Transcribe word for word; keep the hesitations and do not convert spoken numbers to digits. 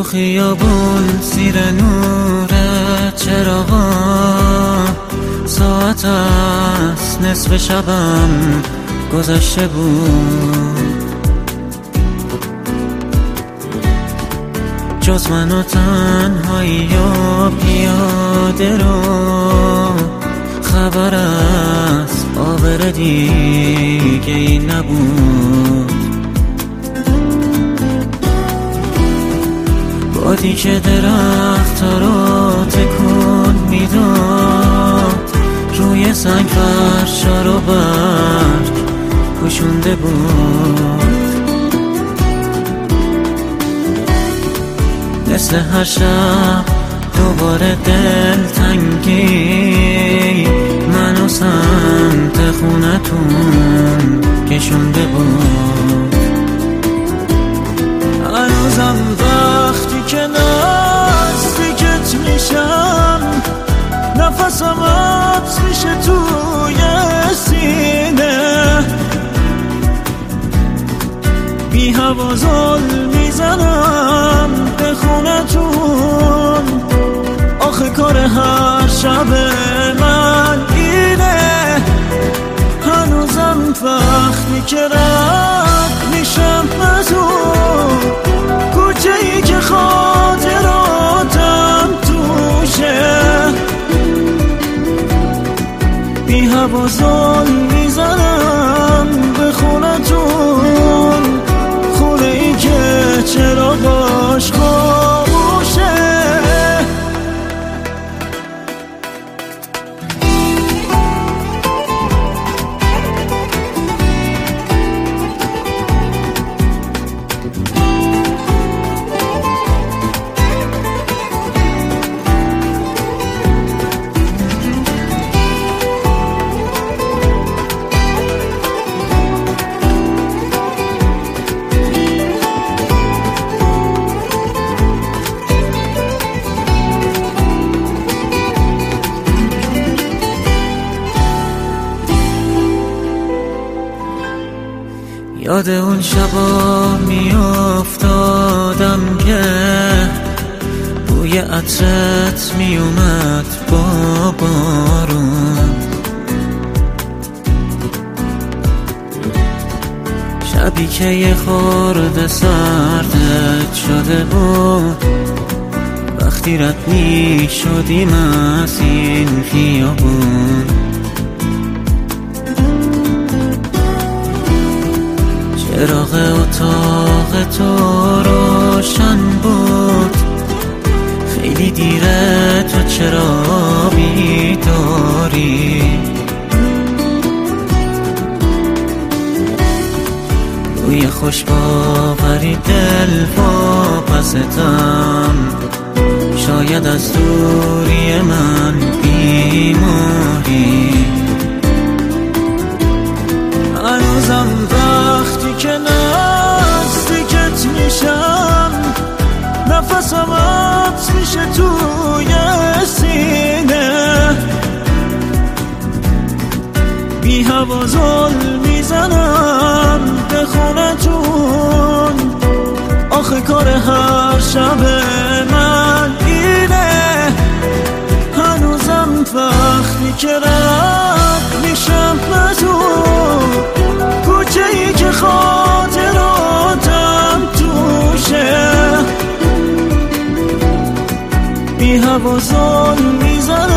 تو خیابون زیر نور چراغا ساعت است نصف شبم گذشته بود، جز من و تنهایی و پیاده رو خبر از آبر دیگه ای نبود. بادی که درخت ها رو تکون میداد، روی سنگ فرشا رو برگ پوشونده بود. مثل هر شب دوباره دل تنگی منو سمت خونتون کشونده بود. هنوزم وقتی که نزدیکت میشم نفسم حبس میشه توی سینه، بی هوا زل میزنم به خونتون. آخه کار هر شب من اینه، هنوزم وقتی که رد میشم از اون کوچه ای که خاطراتم توشه، بی هوا زل میزنم به خونتون، خونه ای که چراغاش خاموشه. یاد اون شبا می افتادم که بوی عطرت می اومد با بارون، شبی که یه خورده سردت شده بود وقتی رد می شدیم از این خیابون. چراغ اتاق تو روشن بود، خیلی دیره تو چرا بیداری؟ روی خوش باوری دل واپستم، شاید از دوری من بیماری. هنوزم وقتی که نزدیکت میشم نفسم حبس میشه توی سینه، بی هوا زل میزنم به خونتون. آخه کار هر شب من اینه، هنوزم وقتی که رد میشم از اون کوچه ای که خاطراتم توشه، بی هوا زل میزنم